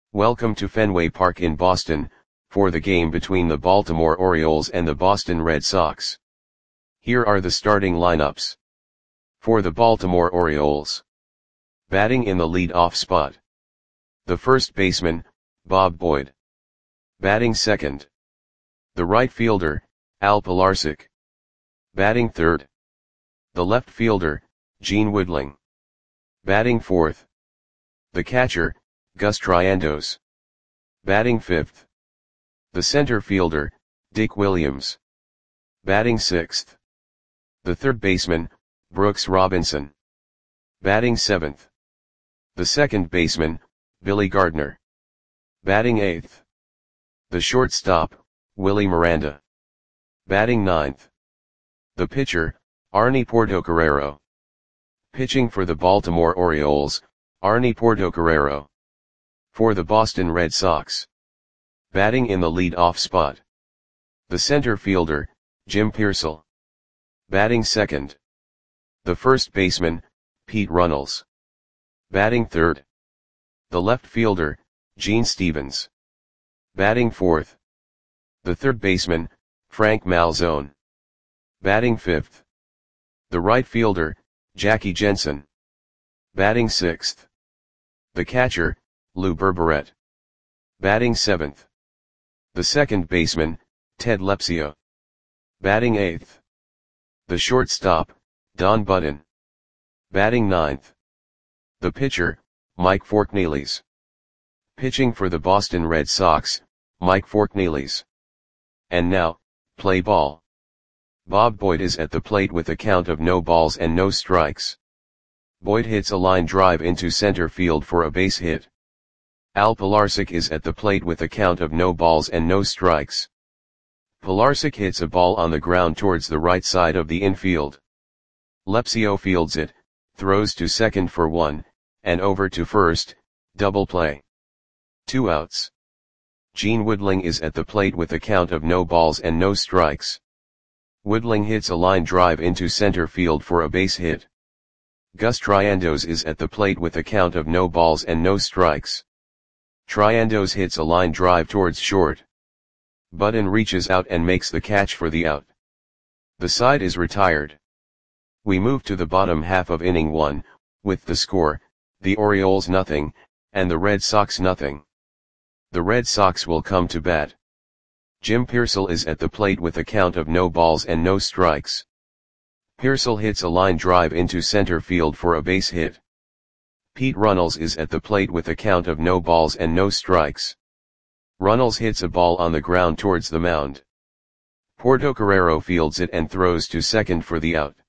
Welcome to Fenway Park in Boston, for the game between the Baltimore Orioles and the Boston Red Sox. Here are the starting lineups. For the Baltimore Orioles. Batting in the lead-off spot. The first baseman, Bob Boyd. Batting second. The right fielder, Al Pilarczyk. Batting third. The left fielder, Gene Woodling. Batting fourth. The catcher, Gus Triandos. Batting fifth. The center fielder, Dick Williams. Batting sixth. The third baseman, Brooks Robinson. Batting seventh. The second baseman, Billy Gardner. Batting eighth. The shortstop, Willie Miranda. Batting ninth. The pitcher, Arnie Portocarrero. Pitching for the Baltimore Orioles, Arnie Portocarrero. For the Boston Red Sox. Batting in the lead-off spot. The center fielder, Jim Piersall. Batting second. The first baseman, Pete Runnels. Batting third. The left fielder, Gene Stevens. Batting fourth. The third baseman, Frank Malzone. Batting fifth. The right fielder, Jackie Jensen. Batting sixth. The catcher, Lou Berberet. Batting seventh. The second baseman, Ted Lepsio. Batting eighth. The shortstop, Don Button. Batting ninth. The pitcher, Mike Forknelis. Pitching for the Boston Red Sox, Mike Forknelis. And now, play ball. Bob Boyd is at the plate with a count of no balls and no strikes. Boyd hits a line drive into center field for a base hit. Al Pilarczyk is at the plate with a count of no balls and no strikes. Pilarczyk hits a ball on the ground towards the right side of the infield. Lepsio fields it, throws to second for one, and over to first, double play. 2 outs. Gene Woodling is at the plate with a count of no balls and no strikes. Woodling hits a line drive into center field for a base hit. Gus Triandos is at the plate with a count of no balls and no strikes. Triandos hits a line drive towards short. Button reaches out and makes the catch for the out. The side is retired. We move to the bottom half of inning 1, with the score, the Orioles nothing, and the Red Sox nothing. The Red Sox will come to bat. Jim Piersall is at the plate with a count of no balls and no strikes. Piersall hits a line drive into center field for a base hit. Pete Runnels is at the plate with a count of no balls and no strikes. Runnels hits a ball on the ground towards the mound. Portocarrero fields it and throws to second for the out.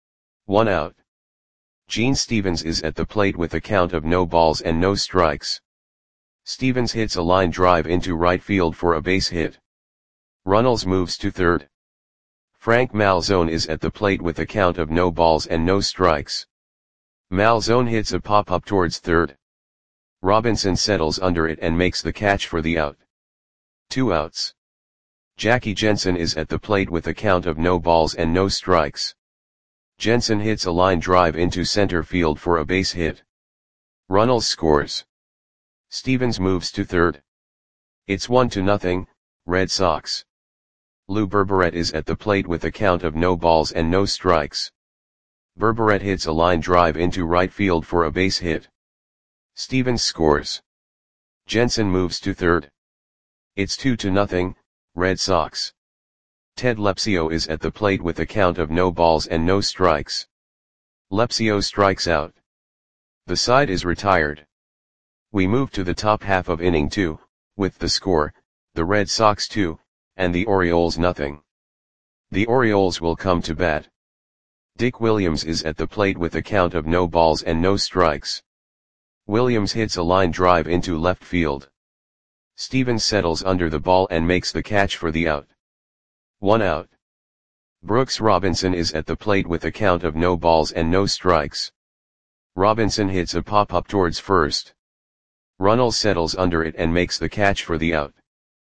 1 out. Gene Stevens is at the plate with a count of no balls and no strikes. Stevens hits a line drive into right field for a base hit. Runnels moves to third. Frank Malzone is at the plate with a count of no balls and no strikes. Malzone hits a pop-up towards third. Robinson settles under it and makes the catch for the out. 2 outs. Jackie Jensen is at the plate with a count of no balls and no strikes. Jensen hits a line drive into center field for a base hit. Runnels scores. Stevens moves to third. It's 1-0, Red Sox. Lou Berberet is at the plate with a count of no balls and no strikes. Berberet hits a line drive into right field for a base hit. Stevens scores. Jensen moves to third. It's 2-0, Red Sox. Ted Lepsio is at the plate with a count of no balls and no strikes. Lepsio strikes out. The side is retired. We move to the top half of inning 2, with the score, the Red Sox 2, and the Orioles nothing. The Orioles will come to bat. Dick Williams is at the plate with a count of no balls and no strikes. Williams hits a line drive into left field. Stevens settles under the ball and makes the catch for the out. 1 out. Brooks Robinson is at the plate with a count of no balls and no strikes. Robinson hits a pop-up towards first. Runnels settles under it and makes the catch for the out.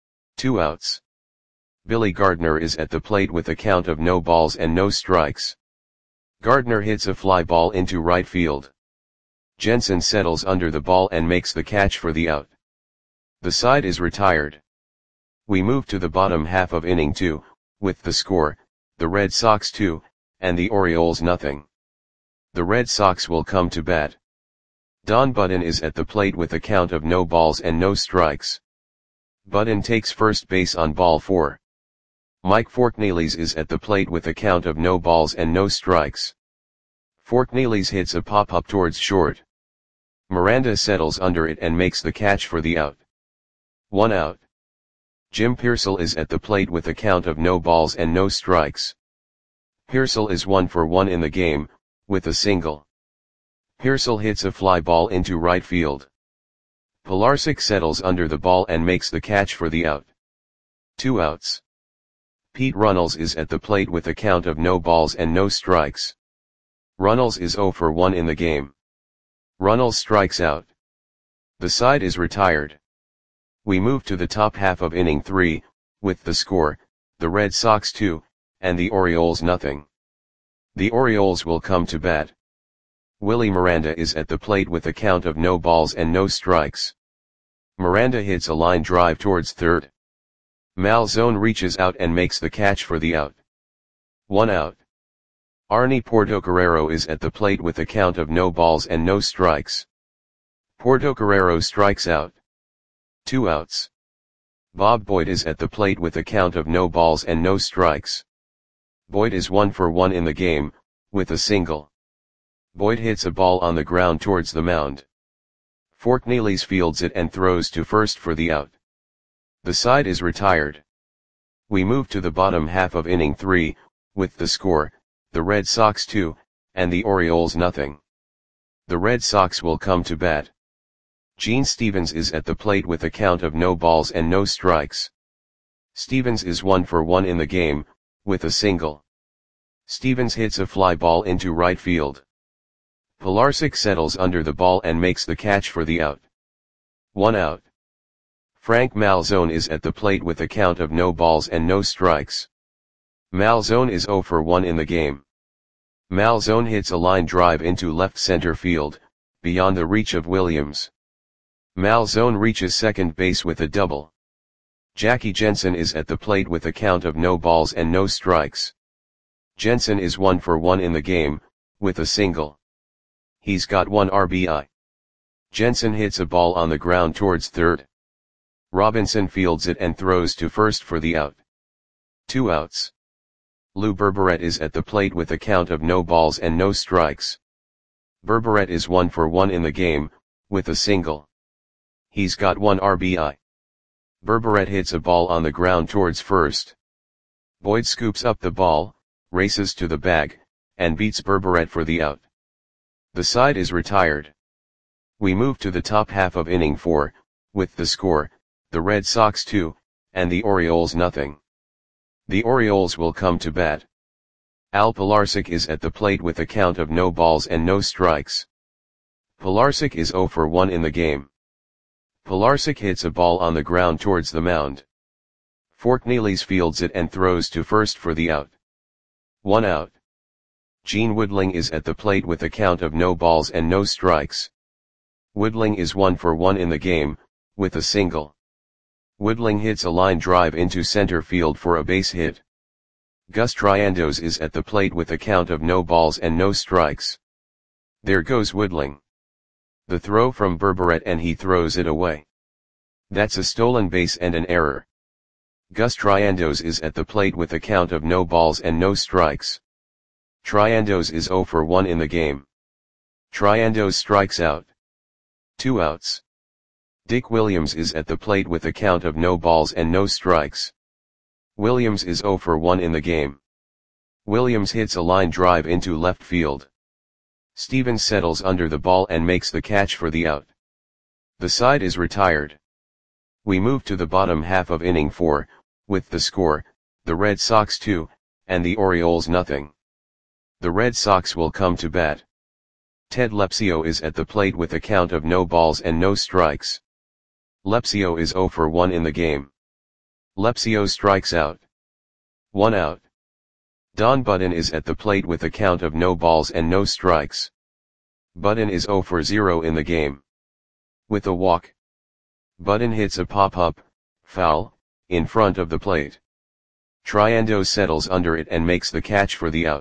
2 outs. Billy Gardner is at the plate with a count of no balls and no strikes. Gardner hits a fly ball into right field. Jensen settles under the ball and makes the catch for the out. The side is retired. We move to the bottom half of inning 2, with the score, the Red Sox 2, and the Orioles nothing. The Red Sox will come to bat. Don Button is at the plate with a count of no balls and no strikes. Button takes first base on ball 4. Mike Forknelis is at the plate with a count of no balls and no strikes. Forknelis hits a pop-up towards short. Miranda settles under it and makes the catch for the out. 1 out. Jim Pearsall is at the plate with a count of no balls and no strikes. Pearsall is 1 for 1 in the game, with a single. Pearsall hits a fly ball into right field. Pilarczyk settles under the ball and makes the catch for the out. 2 outs. Pete Runnels is at the plate with a count of no balls and no strikes. Runnels is 0 for 1 in the game. Runnels strikes out. The side is retired. We move to the top half of inning 3, with the score, the Red Sox 2, and the Orioles nothing. The Orioles will come to bat. Willie Miranda is at the plate with a count of no balls and no strikes. Miranda hits a line drive towards third. Malzone reaches out and makes the catch for the out. 1 out. Arnie Portocarrero is at the plate with a count of no balls and no strikes. Portocarrero strikes out. 2 outs. Bob Boyd is at the plate with a count of no balls and no strikes. Boyd is 1 for 1 in the game, with a single. Boyd hits a ball on the ground towards the mound. Forknelis fields it and throws to first for the out. The side is retired. We move to the bottom half of inning 3, with the score, the Red Sox 2, and the Orioles nothing. The Red Sox will come to bat. Gene Stevens is at the plate with a count of no balls and no strikes. Stevens is 1 for 1 in the game, with a single. Stevens hits a fly ball into right field. Pilarczyk settles under the ball and makes the catch for the out. 1 out. Frank Malzone is at the plate with a count of no balls and no strikes. Malzone is 0 for 1 in the game. Malzone hits a line drive into left center field, beyond the reach of Williams. Malzone reaches second base with a double. Jackie Jensen is at the plate with a count of no balls and no strikes. Jensen is 1 for 1 in the game, with a single. He's got 1 RBI. Jensen hits a ball on the ground towards third. Robinson fields it and throws to first for the out. 2 outs. Lou Berberet is at the plate with a count of no balls and no strikes. Berberet is 1 for 1 in the game, with a single. He's got 1 RBI. Berberet hits a ball on the ground towards first. Boyd scoops up the ball, races to the bag, and beats Berberet for the out. The side is retired. We move to the top half of inning 4, with the score, the Red Sox 2, and the Orioles nothing. The Orioles will come to bat. Al Pilarczyk is at the plate with a count of no balls and no strikes. Pilarczyk is 0 for 1 in the game. Pilarczyk hits a ball on the ground towards the mound. Forknelis fields it and throws to first for the out. 1 out. Gene Woodling is at the plate with a count of no balls and no strikes. Woodling is 1 for 1 in the game, with a single. Woodling hits a line drive into center field for a base hit. Gus Triandos is at the plate with a count of no balls and no strikes. There goes Woodling. The throw from Berberet and he throws it away. That's a stolen base and an error. Gus Triandos is at the plate with a count of no balls and no strikes. Triandos is 0 for 1 in the game. Triandos strikes out. 2 outs. Dick Williams is at the plate with a count of no balls and no strikes. Williams is 0 for 1 in the game. Williams hits a line drive into left field. Stevens settles under the ball and makes the catch for the out. The side is retired. We move to the bottom half of inning 4, with the score, the Red Sox 2, and the Orioles nothing. The Red Sox will come to bat. Ted Lepsio is at the plate with a count of no balls and no strikes. Lepsio is 0 for 1 in the game. Lepsio strikes out. 1 out. Don Button is at the plate with a count of no balls and no strikes. Button is 0 for 0 in the game. With a walk. Button hits a pop-up, foul, in front of the plate. Triando settles under it and makes the catch for the out.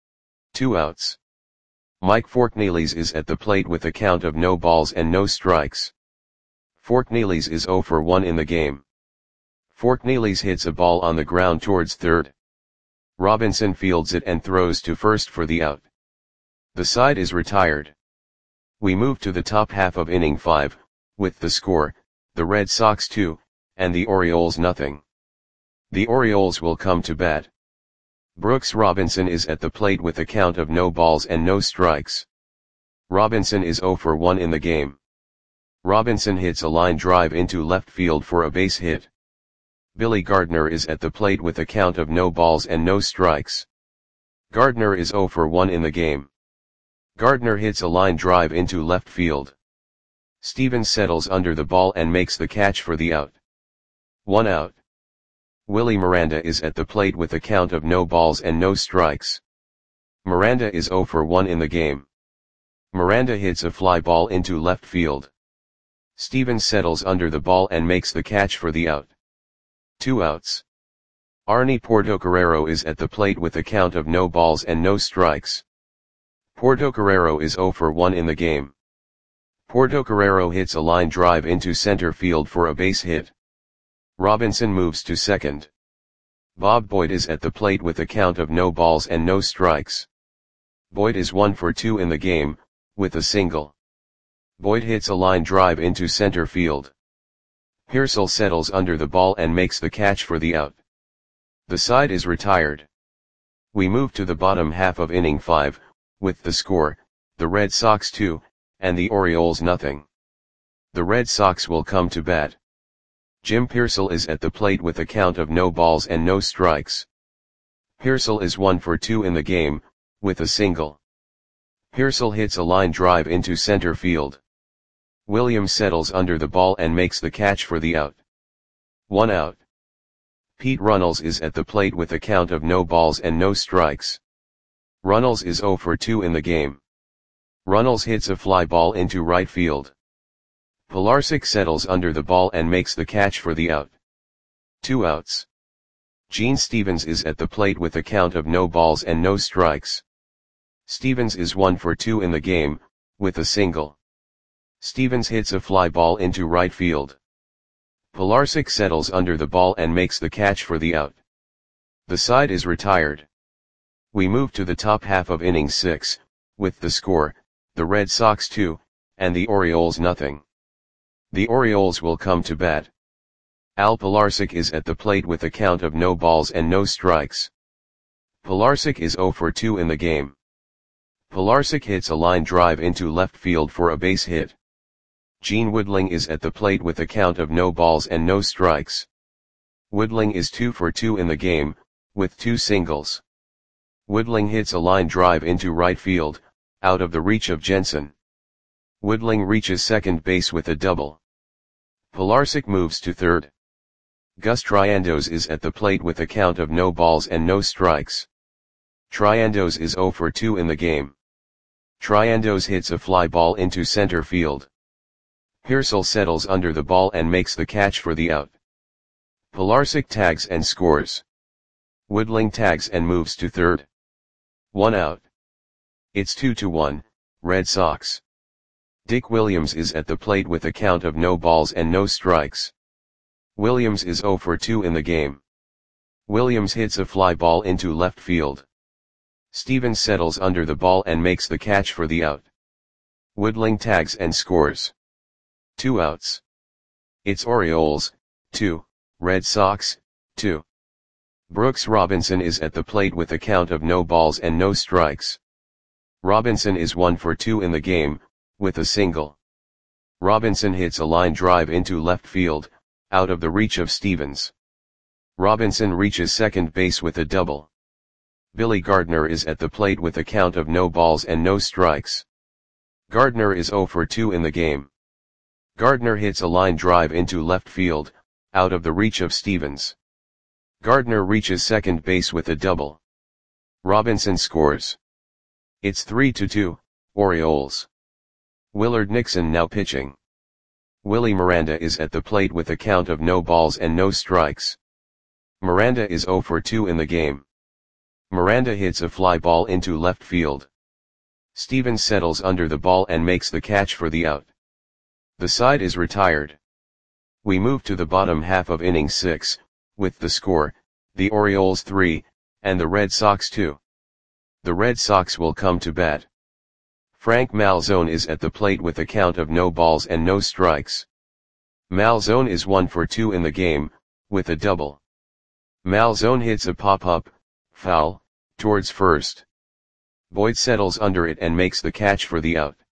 2 outs. Mike Forkneelys is at the plate with a count of no balls and no strikes. Forkneelys is 0 for 1 in the game. Forkneelys hits a ball on the ground towards third. Robinson fields it and throws to first for the out. The side is retired. We move to the top half of inning 5, with the score, the Red Sox 2, and the Orioles nothing. The Orioles will come to bat. Brooks Robinson is at the plate with a count of no balls and no strikes. Robinson is 0 for 1 in the game. Robinson hits a line drive into left field for a base hit. Billy Gardner is at the plate with a count of no balls and no strikes. Gardner is 0 for 1 in the game. Gardner hits a line drive into left field. Stevens settles under the ball and makes the catch for the out. 1 out. Willie Miranda is at the plate with a count of no balls and no strikes. Miranda is 0 for 1 in the game. Miranda hits a fly ball into left field. Stevens settles under the ball and makes the catch for the out. 2 outs. Arnie Portocarrero is at the plate with a count of no balls and no strikes. Portocarrero is 0 for 1 in the game. Portocarrero hits a line drive into center field for a base hit. Robinson moves to second. Bob Boyd is at the plate with a count of no balls and no strikes. Boyd is 1 for 2 in the game, with a single. Boyd hits a line drive into center field. Pearsall settles under the ball and makes the catch for the out. The side is retired. We move to the bottom half of inning 5, with the score, the Red Sox 2, and the Orioles nothing. The Red Sox will come to bat. Jim Pearsall is at the plate with a count of no balls and no strikes. Pearsall is 1 for 2 in the game, with a single. Pearsall hits a line drive into center field. Williams settles under the ball and makes the catch for the out. 1 out. Pete Runnels is at the plate with a count of no balls and no strikes. Runnels is 0 for 2 in the game. Runnels hits a fly ball into right field. Pilarczyk settles under the ball and makes the catch for the out. 2 outs. Gene Stevens is at the plate with a count of no balls and no strikes. Stevens is 1 for 2 in the game, with a single. Stevens hits a fly ball into right field. Pilarczyk settles under the ball and makes the catch for the out. The side is retired. We move to the top half of inning 6, with the score, the Red Sox 2, and the Orioles nothing. The Orioles will come to bat. Al Pilarczyk is at the plate with a count of no balls and no strikes. Pilarczyk is 0 for 2 in the game. Pilarczyk hits a line drive into left field for a base hit. Gene Woodling is at the plate with a count of no balls and no strikes. Woodling is 2 for 2 in the game, with 2 singles. Woodling hits a line drive into right field, out of the reach of Jensen. Woodling reaches second base with a double. Pilarczyk moves to third. Gus Triandos is at the plate with a count of no balls and no strikes. Triandos is 0 for 2 in the game. Triandos hits a fly ball into center field. Pearsall settles under the ball and makes the catch for the out. Pilarczyk tags and scores. Woodling tags and moves to third. 1 out. It's 2-1, Red Sox. Dick Williams is at the plate with a count of no balls and no strikes. Williams is 0 for 2 in the game. Williams hits a fly ball into left field. Stevens settles under the ball and makes the catch for the out. Woodling tags and scores. 2 outs. It's Orioles, 2, Red Sox, 2. Brooks Robinson is at the plate with a count of no balls and no strikes. Robinson is 1 for 2 in the game, with a single. Robinson hits a line drive into left field, out of the reach of Stevens. Robinson reaches second base with a double. Billy Gardner is at the plate with a count of no balls and no strikes. Gardner is 0 for 2 in the game. Gardner hits a line drive into left field, out of the reach of Stevens. Gardner reaches second base with a double. Robinson scores. It's 3-2, Orioles. Willard Nixon now pitching. Willie Miranda is at the plate with a count of no balls and no strikes. Miranda is 0 for 2 in the game. Miranda hits a fly ball into left field. Stevens settles under the ball and makes the catch for the out. The side is retired. We move to the bottom half of inning 6, with the score, the Orioles 3, and the Red Sox 2. The Red Sox will come to bat. Frank Malzone is at the plate with a count of no balls and no strikes. Malzone is 1 for 2 in the game, with a double. Malzone hits a pop-up, foul, towards first. Boyd settles under it and makes the catch for the out.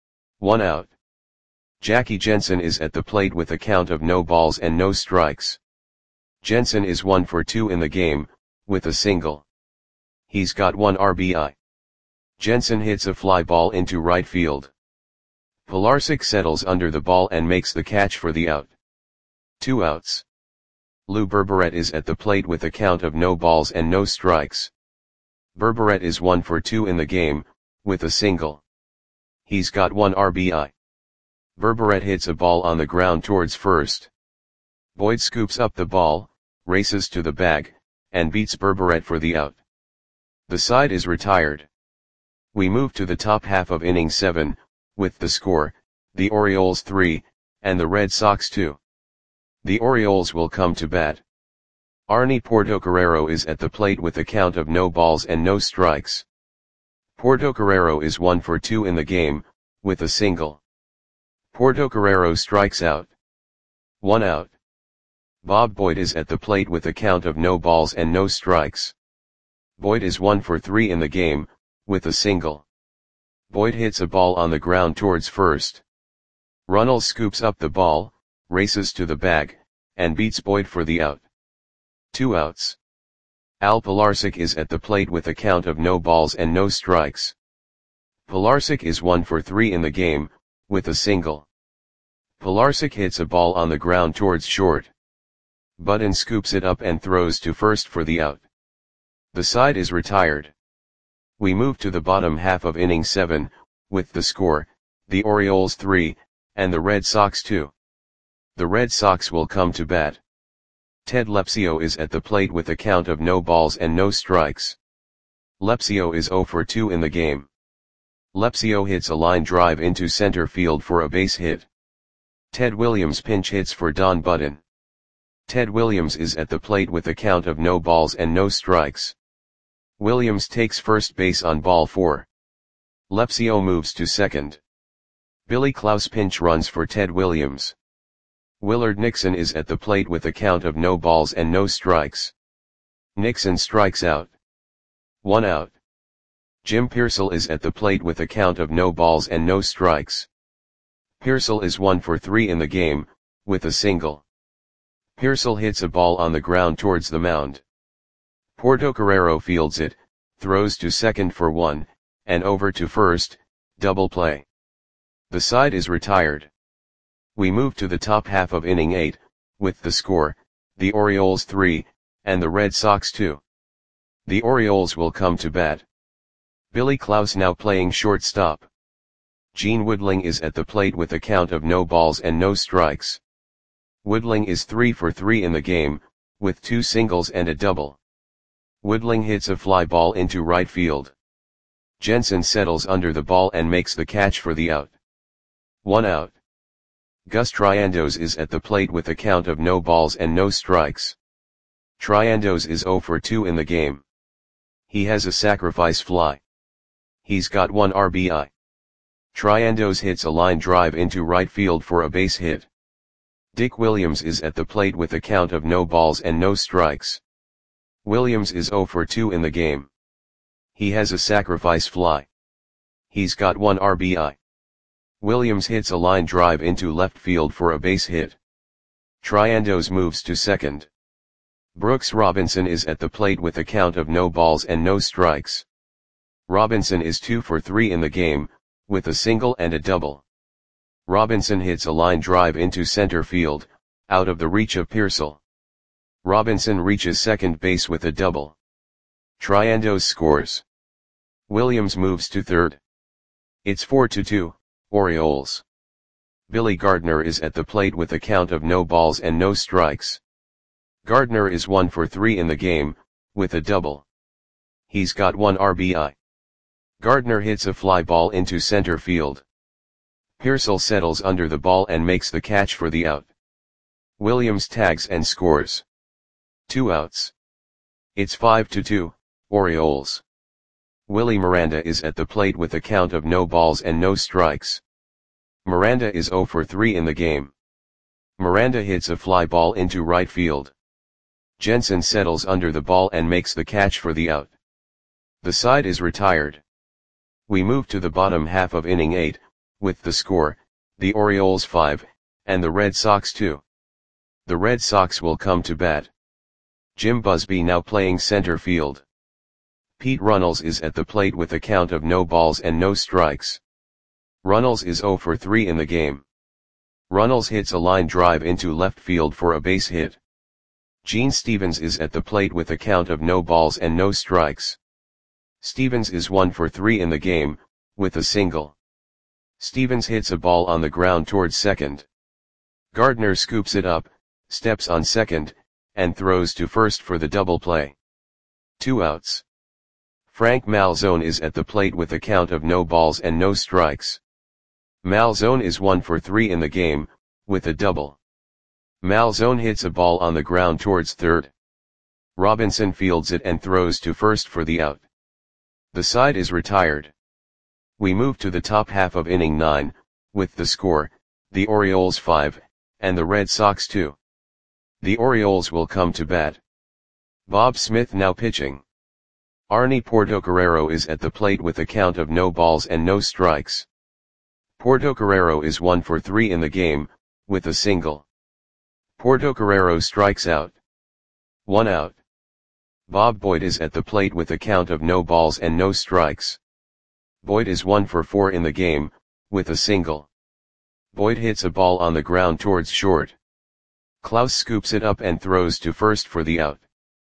1 out. Jackie Jensen is at the plate with a count of no balls and no strikes. Jensen is 1 for 2 in the game, with a single. He's got 1 RBI. Jensen hits a fly ball into right field. Pilarczyk settles under the ball and makes the catch for the out. 2 outs. Lou Berberet is at the plate with a count of no balls and no strikes. Berberet is 1 for 2 in the game, with a single. He's got 1 RBI. Berberet hits a ball on the ground towards first. Boyd scoops up the ball, races to the bag, and beats Berberet for the out. The side is retired. We move to the top half of inning 7, with the score, the Orioles 3, and the Red Sox 2. The Orioles will come to bat. Arnie Portocarrero is at the plate with a count of no balls and no strikes. Portocarrero is 1 for 2 in the game, with a single. Portocarrero strikes out. 1 out. Bob Boyd is at the plate with a count of no balls and no strikes. Boyd is 1 for 3 in the game, with a single. Boyd hits a ball on the ground towards first. Runnels scoops up the ball, races to the bag, and beats Boyd for the out. 2 outs. Al Pilarczyk is at the plate with a count of no balls and no strikes. Pilarczyk is 1 for 3 in the game, with a single. Pilarczyk hits a ball on the ground towards short. Button scoops it up and throws to first for the out. The side is retired. We move to the bottom half of inning 7, with the score, the Orioles 3, and the Red Sox 2. The Red Sox will come to bat. Ted Lepsio is at the plate with a count of no balls and no strikes. Lepsio is 0 for 2 in the game. Lepsio hits a line drive into center field for a base hit. Ted Williams pinch hits for Don Button. Ted Williams is at the plate with a count of no balls and no strikes. Williams takes first base on ball 4. Lepsio moves to second. Billy Klaus pinch runs for Ted Williams. Willard Nixon is at the plate with a count of no balls and no strikes. Nixon strikes out. 1 out. Jim Pearsall is at the plate with a count of no balls and no strikes. Pearsall is 1 for 3 in the game, with a single. Pearsall hits a ball on the ground towards the mound. Portocarrero fields it, throws to second for 1, and over to first, double play. The side is retired. We move to the top half of inning 8, with the score, the Orioles 3, and the Red Sox 2. The Orioles will come to bat. Billy Klaus now playing shortstop. Gene Woodling is at the plate with a count of no balls and no strikes. Woodling is 3 for 3 in the game, with 2 singles and a double. Woodling hits a fly ball into right field. Jensen settles under the ball and makes the catch for the out. 1 out. Gus Triandos is at the plate with a count of no balls and no strikes. Triandos is 0 for 2 in the game. He has a sacrifice fly. He's got 1 RBI. Triandos hits a line drive into right field for a base hit. Dick Williams is at the plate with a count of no balls and no strikes. Williams is 0 for 2 in the game. He has a sacrifice fly. He's got 1 RBI. Williams hits a line drive into left field for a base hit. Triandos moves to second. Brooks Robinson is at the plate with a count of no balls and no strikes. Robinson is 2 for 3 in the game, with a single and a double. Robinson hits a line drive into center field, out of the reach of Pearsall. Robinson reaches second base with a double. Triandos scores. Williams moves to third. It's 4-2, Orioles. Billy Gardner is at the plate with a count of no balls and no strikes. Gardner is 1 for 3 in the game, with a double. He's got 1 RBI. Gardner hits a fly ball into center field. Pearsall settles under the ball and makes the catch for the out. Williams tags and scores. 2 outs. It's 5-2, Orioles. Willie Miranda is at the plate with a count of no balls and no strikes. Miranda is 0 for 3 in the game. Miranda hits a fly ball into right field. Jensen settles under the ball and makes the catch for the out. The side is retired. We move to the bottom half of inning 8, with the score, the Orioles 5, and the Red Sox 2. The Red Sox will come to bat. Jim Busby now playing center field. Pete Runnels is at the plate with a count of no balls and no strikes. Runnels is 0 for 3 in the game. Runnels hits a line drive into left field for a base hit. Gene Stevens is at the plate with a count of no balls and no strikes. Stevens is 1 for 3 in the game, with a single. Stevens hits a ball on the ground towards second. Gardner scoops it up, steps on second, and throws to first for the double play. 2 outs. Frank Malzone is at the plate with a count of no balls and no strikes. Malzone is 1 for 3 in the game, with a double. Malzone hits a ball on the ground towards third. Robinson fields it and throws to first for the out. The side is retired. We move to the top half of inning 9, with the score, the Orioles 5, and the Red Sox 2. The Orioles will come to bat. Bob Smith now pitching. Arnie Portocarrero is at the plate with a count of no balls and no strikes. Portocarrero is 1 for 3 in the game, with a single. Portocarrero strikes out. 1 out. Bob Boyd is at the plate with a count of no balls and no strikes. Boyd is 1 for 4 in the game, with a single. Boyd hits a ball on the ground towards short. Klaus scoops it up and throws to first for the out.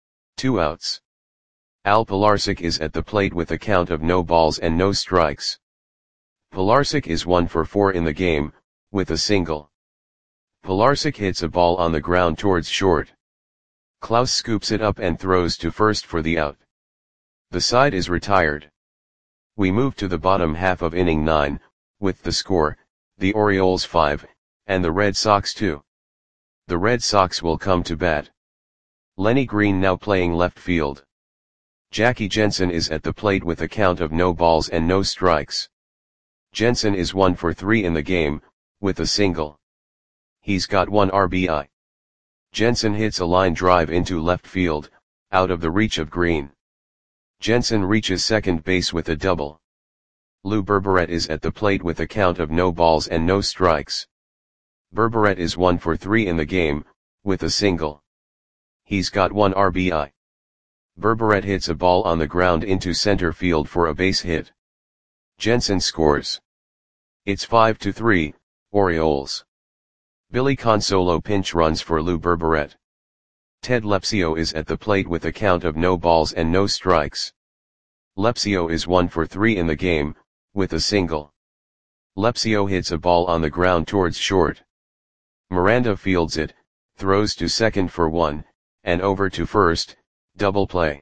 2 outs. Al Pilarczyk is at the plate with a count of no balls and no strikes. Pilarczyk is 1 for 4 in the game, with a single. Pilarczyk hits a ball on the ground towards short. Klaus scoops it up and throws to first for the out. The side is retired. We move to the bottom half of inning 9, with the score, the Orioles 5, and the Red Sox 2. The Red Sox will come to bat. Lenny Green now playing left field. Jackie Jensen is at the plate with a count of no balls and no strikes. Jensen is 1 for 3 in the game, with a single. He's got 1 RBI. Jensen hits a line drive into left field, out of the reach of Green. Jensen reaches second base with a double. Lou Berberet is at the plate with a count of no balls and no strikes. Berberet is 1 for 3 in the game, with a single. He's got 1 RBI. Berberet hits a ball on the ground into center field for a base hit. Jensen scores. It's 5-3, Orioles. Billy Consolo pinch runs for Lou Berberet. Ted Lepsio is at the plate with a count of no balls and no strikes. Lepsio is 1 for 3 in the game, with a single. Lepsio hits a ball on the ground towards short. Miranda fields it, throws to second for 1, and over to first, double play.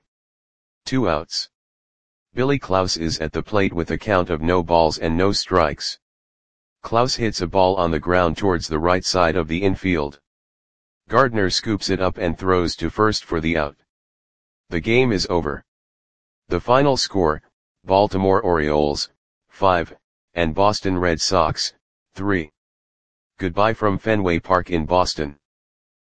2 outs. Billy Klaus is at the plate with a count of no balls and no strikes. Klaus hits a ball on the ground towards the right side of the infield. Gardner scoops it up and throws to first for the out. The game is over. The final score, Baltimore Orioles, 5, and Boston Red Sox, 3. Goodbye from Fenway Park in Boston.